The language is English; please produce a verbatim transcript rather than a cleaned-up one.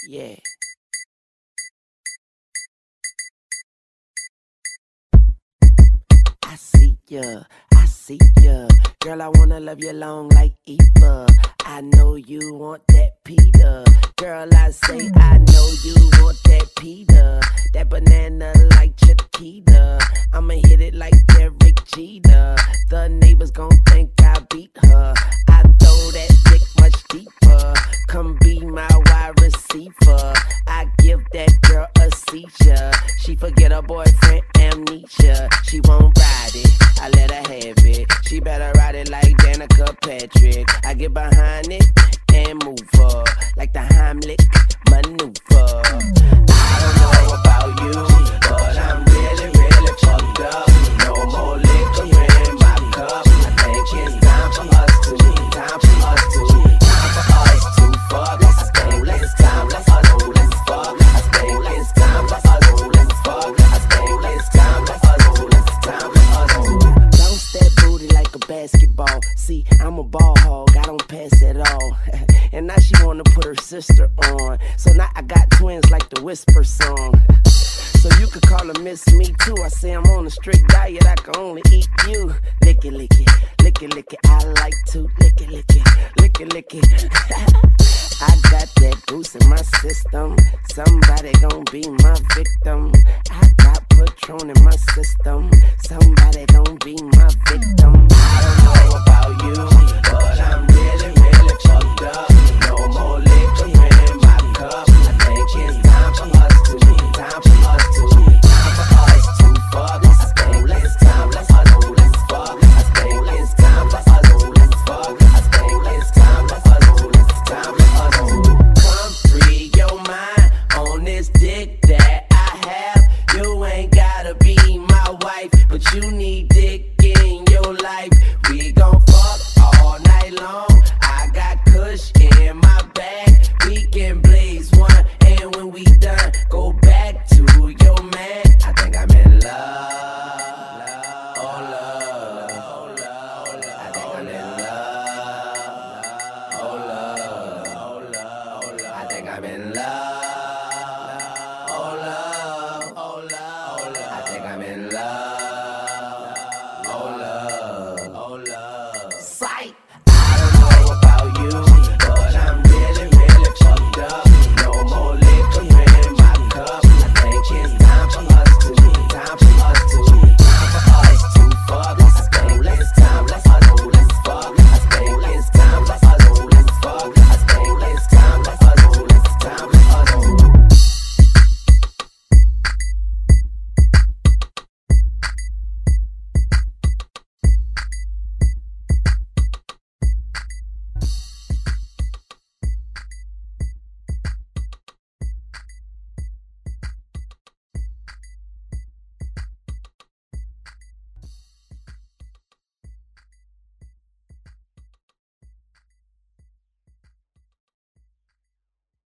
Yeah. I see ya, I see ya. Girl, I wanna love you long like Eva. I know you want that Peter. Girl, I say I know you want that Peter. That banana like Chiquita. I'ma hit it like Derek Jeter. The neighbors gon' think I beat her. I throw that dick much deeper. Come be my wide receiver. I give that girl a seizure. She forget her boyfriend amnesia. She won't ride it, I let her have it. She better ride it like Danica Patrick. I get behind it and move her like the Heimlich maneuver. I don't know about you, but I'm really, really fucked up. No more liquor in my cup. I think it's time for us to, time for us to, time for us to fuck. I think it's time for us to, let's fuck. I think it's time for us to, let's fuck. I think it's time for us to, let's time for us to. Bounce that booty like a basketball. See, I'm a ball hog, I don't pass at all. And now she wanna put her sister on. So now I got twins like the Whisper song. So you could call her Miss Me Too. I say I'm on a strict diet, I can only eat you. Lick it, lick it, lick it, lick it. I like to lick it, lick it, lick it, lick it. I got that goose in my system. Somebody gon' be my victim. I got Patron in my system. Somebody gon' be my victim. I don't know about you,